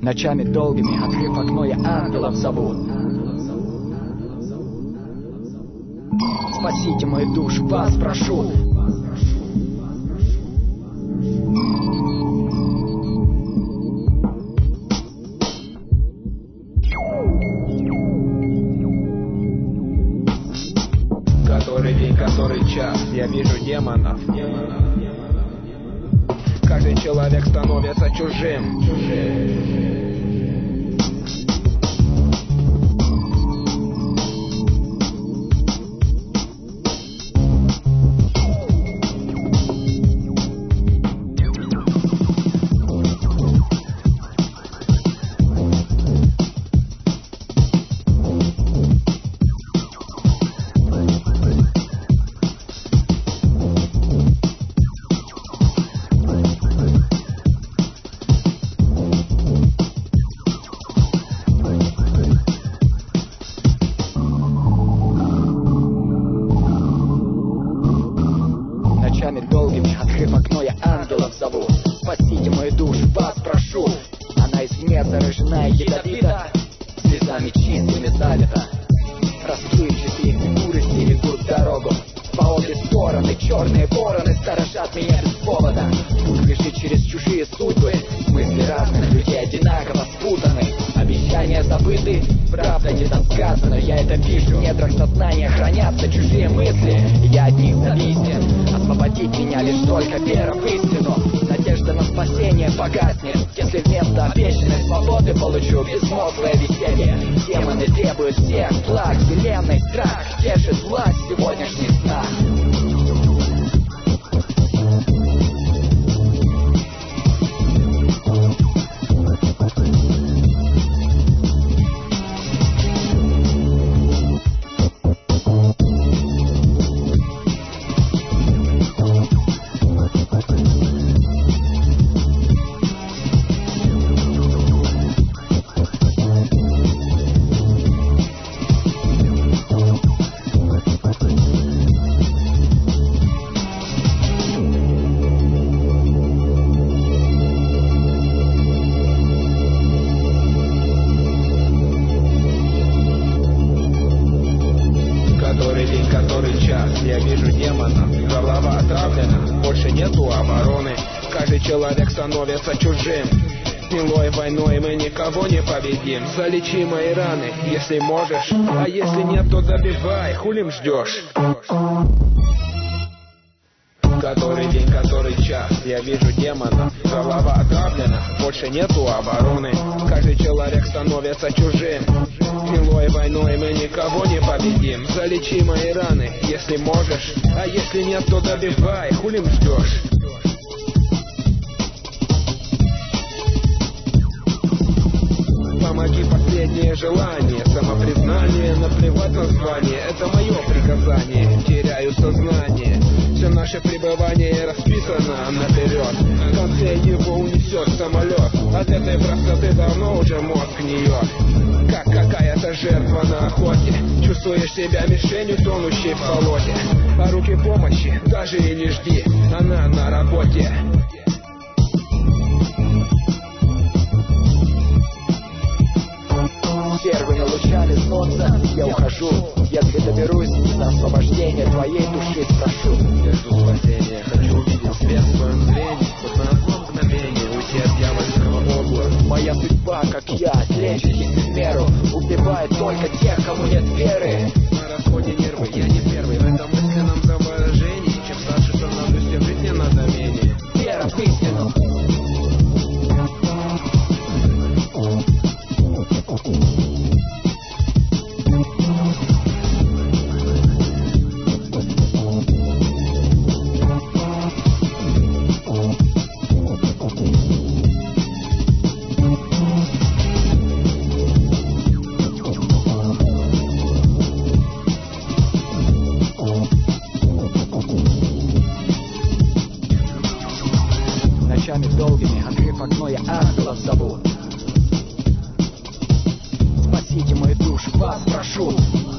Ночами долгими, открыв окно, я ангелов зову. Спасите мою душу, вас прошу. Который день, который час, я вижу демонов. Каждый человек становится чужим. Долгими, открыв окно, я ангелов зову. Спасите мою душу, вас прошу. Она извне заражена и ядовита, слезами чистыми залита. Расплывчатые фигуры стерегут дорогу. По обе стороны черные вороны сторожат меня без повода. Путь бежит через чужие судьбы. Мысли разных людей одинаково спутаны. Обещания забыты, правда недосказана. Я это вижу, в недрах сознания хранятся чужие мысли. Я от них зависим. Освободить меня лишь только вера в истину. Надежда на спасение погаснет, если вместо обещанной свободы получу безмозглое веселье. Демоны требуют всех благ вселенной, страх держит власть в сегодняшних снах. Я вижу демонов, голова отравлена, больше нету обороны. Каждый человек становится чужим. Милой войной мы никого не победим. Залечи мои раны, если можешь. А если нет, то добивай, хулим ждешь. Который день, который час, я вижу демонов. Голова отравлена, больше нету обороны. Каждый человек становится чужим. Милой войной мы никого не победим. Залечи мои раны, если можешь. А если нет, то добивай, хулим ждешь. Помоги, последнее желание. Самопризнание, наплевать на звание. Это мое приказание, теряю сознание. Все наше пребывание расписано наперед. В конце его унесет самолет. От этой простоты давно уже мозг гниет. Как какая-то жертва на охоте. Чувствуешь себя мишенью, тонущей в болоте. А руки помощи даже и не жди, она на работе. Первыми лучами солнца я ухожу. Если доберусь до освобождения твоей души, спрошу. Я жду спасения, хочу увидеть свет в своем зрении. Хоть на одно мгновение уйти от дьявольского облака. Моя судьба, как я, лечащий в меру, убивает только тех, кому нет веры. На расходе нервы, я не первый в этом мысленном завыражении. Чем старше становлюсь, тем жить мне надо менее. Вера в истину. Ночами долгими, открыв окно, я ангелов зову. Спасите мою душу, вас прошу.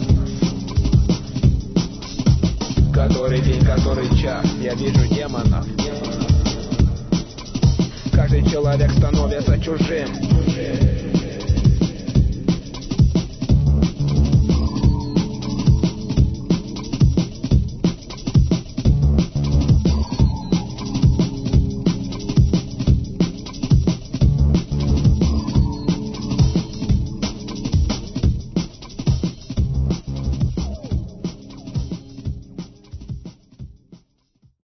Который день, который час, я вижу демонов. Каждый человек становится чужим.